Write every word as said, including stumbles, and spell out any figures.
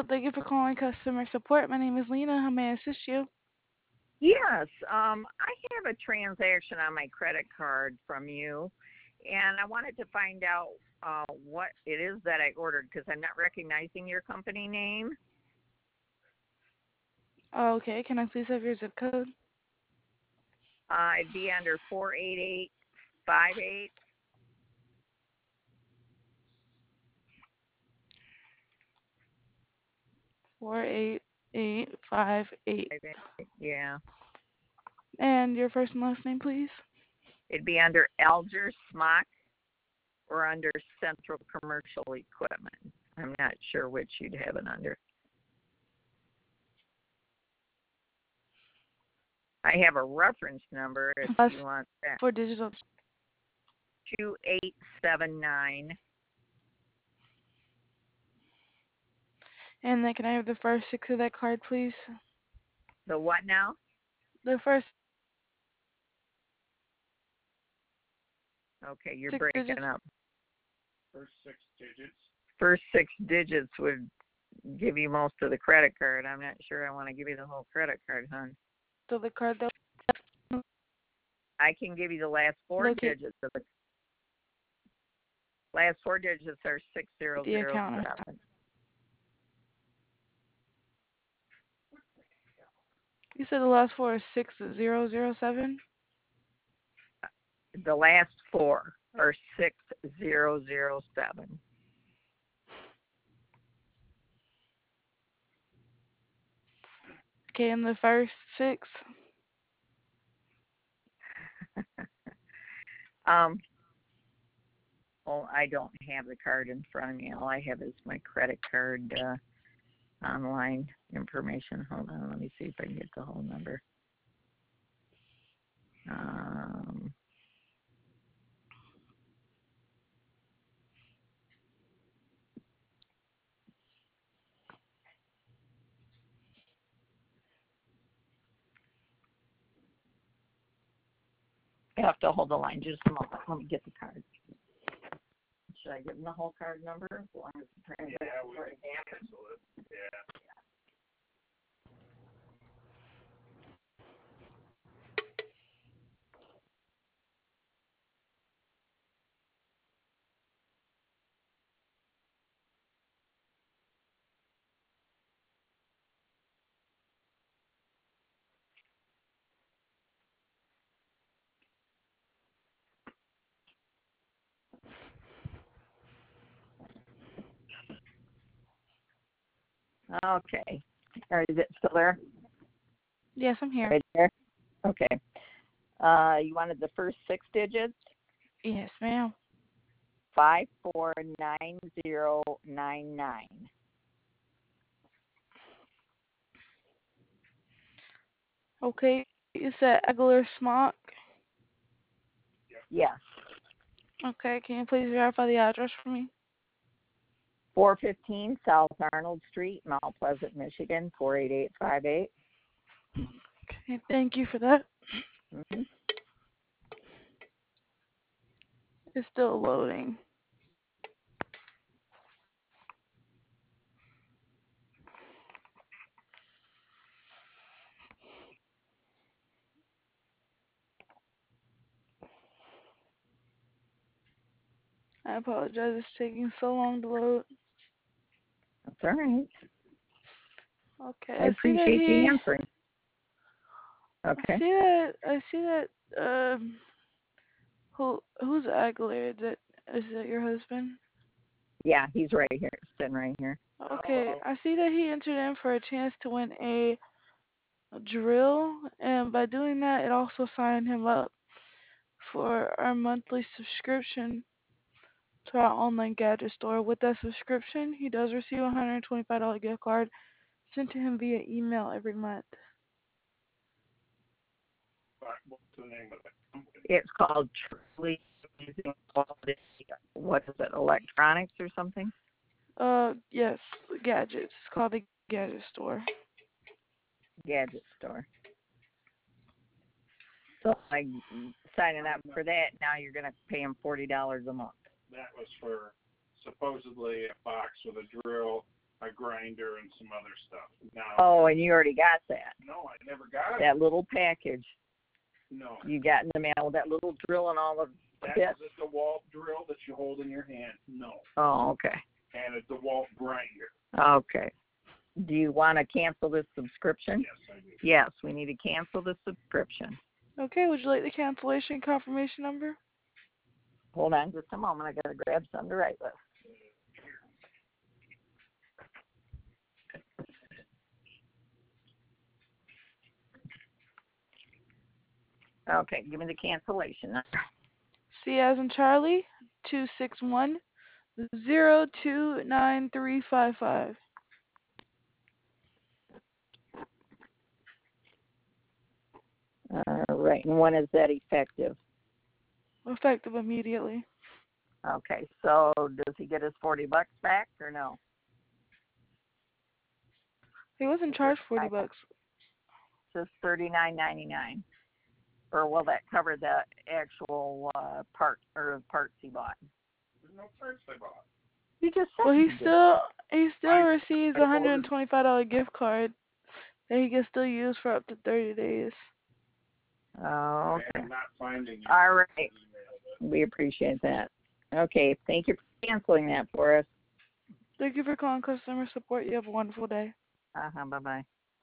Thank you for calling customer support. My name is Lena. How may I assist you? Yes, um, I have a transaction on my credit card from you, and I wanted to find out uh, what it is that I ordered because I'm not recognizing your company name. Okay, can I please have your zip code? Uh, it'd be under four eight eight five eight. Four eight eight five eight. Yeah, And your first and last name, please? it'd be under Alger Smock or under Central Commercial Equipment. I'm not sure which you'd have it under. I have a reference number if Last you want that. four digits of. two eight seven nine. And then can I have the first six of that card, please? The what now? The first Okay, you're six digits. breaking up. First six digits. First six digits would give you most of the credit card. I'm not sure I want to give you the whole credit card, hon. So the card that I can give you the last four locate digits of the last four digits are six zero the zero account. seven. You said the last four is six zero zero seven. The last four are six zero zero seven. Okay, and the first six. um. Well, I don't have the card in front of me. All I have is my credit card uh, online information. Hold on, let me see if I can get the whole number. Um, you have to hold the line just a moment. Let me get the card. Should I give them the whole card number as long as the transaction? Yeah, we can cancel it. Yeah. Okay. All right, is it still there? Yes, I'm here. Right there? Okay. Uh, you wanted the first six digits? Yes, ma'am. Five four nine zero nine nine. Okay, you said Aguilar Smock. Yes. Okay, can you please verify the address for me? four fifteen South Arnold Street, Mount Pleasant, Michigan, four eight eight five eight. Okay, thank you for that. Mm-hmm. It's still loading. I apologize, it's taking so long to load. That's all right. Okay, I I see that appreciate the he. answering. I Okay. see that. I see that. Um, who who's Aguilar? Is that is that your husband? Yeah, he's right here, sitting right here. Okay, I see that he entered in for a chance to win a drill, and by doing that, it also signed him up for our monthly subscription to our online gadget store. With that subscription, he does receive a one hundred twenty-five dollars gift card sent to him via email every month. What's the name of it? It's called Truly. What is it? Electronics or something? Uh, yes, gadgets. It's called the Gadget Store. Gadget store. So like signing up for that, now you're going to pay him forty dollars a month. That was for supposedly a box with a drill a grinder and some other stuff. Now, oh, and you already got that. No, I never got that it. little package. No. You got in the mail, that little drill and all of That's bits. the DeWalt drill that you hold in your hand. No. Oh, okay. And a DeWalt grinder. Okay. Do you want to cancel this subscription? Yes, I do. Yes, we need to cancel the subscription. Okay, would you like the cancellation confirmation number? Hold on just a moment. I got to grab something to write with. Okay, give me the cancellation number. C as in Charlie, two six one zero two nine three five five. All right, and when is that effective? Effective immediately. Okay, so does he get his forty bucks back or no? He wasn't charged forty bucks. Just thirty-nine ninety-nine. Or will that cover the actual uh, part or parts he bought? There's no parts I bought. You just said Well, he you did. still he still I- receives I a one hundred ordered- twenty-five dollars gift card that he can still use for up to thirty days. Oh, okay. I'm not finding it. All right. Email, but- We appreciate that. Okay, thank you for canceling that for us. Thank you for calling customer support. You have a wonderful day. Uh-huh, bye-bye.